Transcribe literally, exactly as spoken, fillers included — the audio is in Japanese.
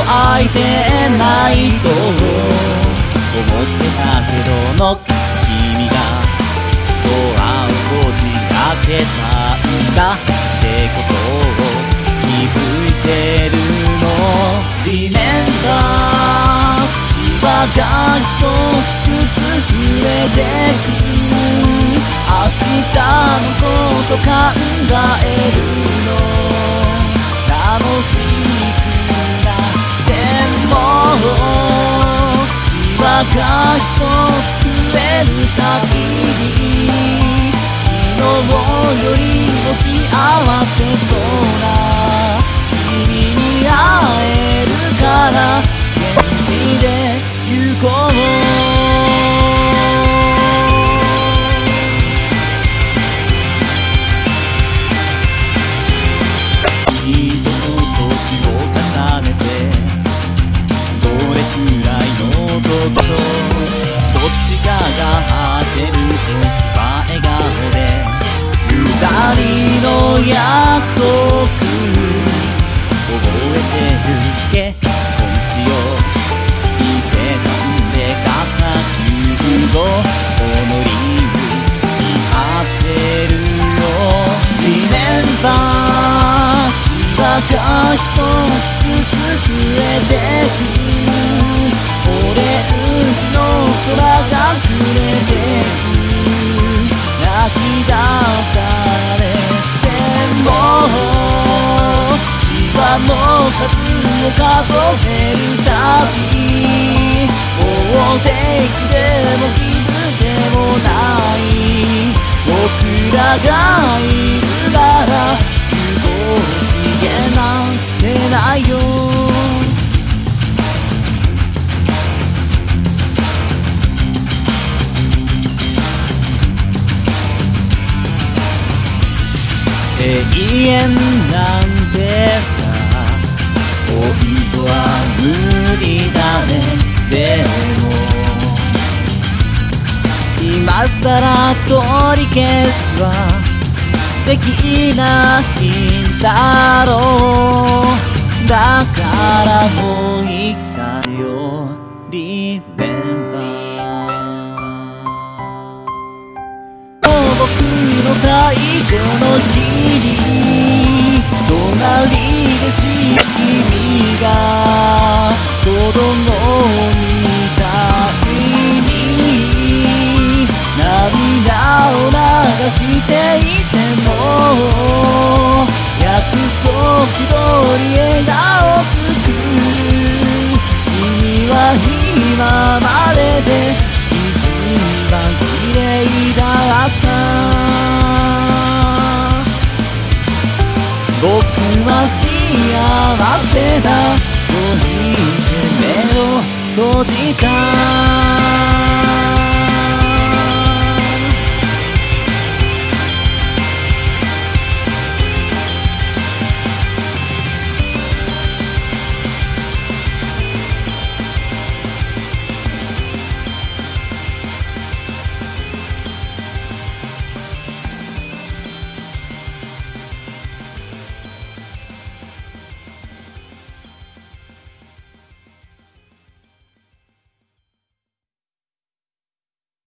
空いてないと思ってたけどの君がドアをこじ開けたんだってことを気づいてるの。リメンバーシワが一つずつ増えてく。明日のこと考えるの楽しくなってもシワが一つ増えるたびに昨日よりも幸せそうな君に会えるから元気で行こう。どっちかが果てる時は笑顔で二人の約束覚えてるっけ。今しよういけたんで肩きゅうごこの理由に合ってるよ。リメンバーシワが一つずつ増えてく。オレンジの空がくれてく。泣き出されてもシワの数を数えるたびもうテイクでも傷でもない僕らがいるなら不機嫌なんてないよ。永遠なんてさ本当は無理だね。でも今さら取り消しはできないんだろう。だからもう一回よリメンバー僕の最後の日に隣でし君が子供みたいに涙を流していても約束通り笑顔作る。君は今までで一番綺麗だった。僕は幸せだと言って目を閉じた。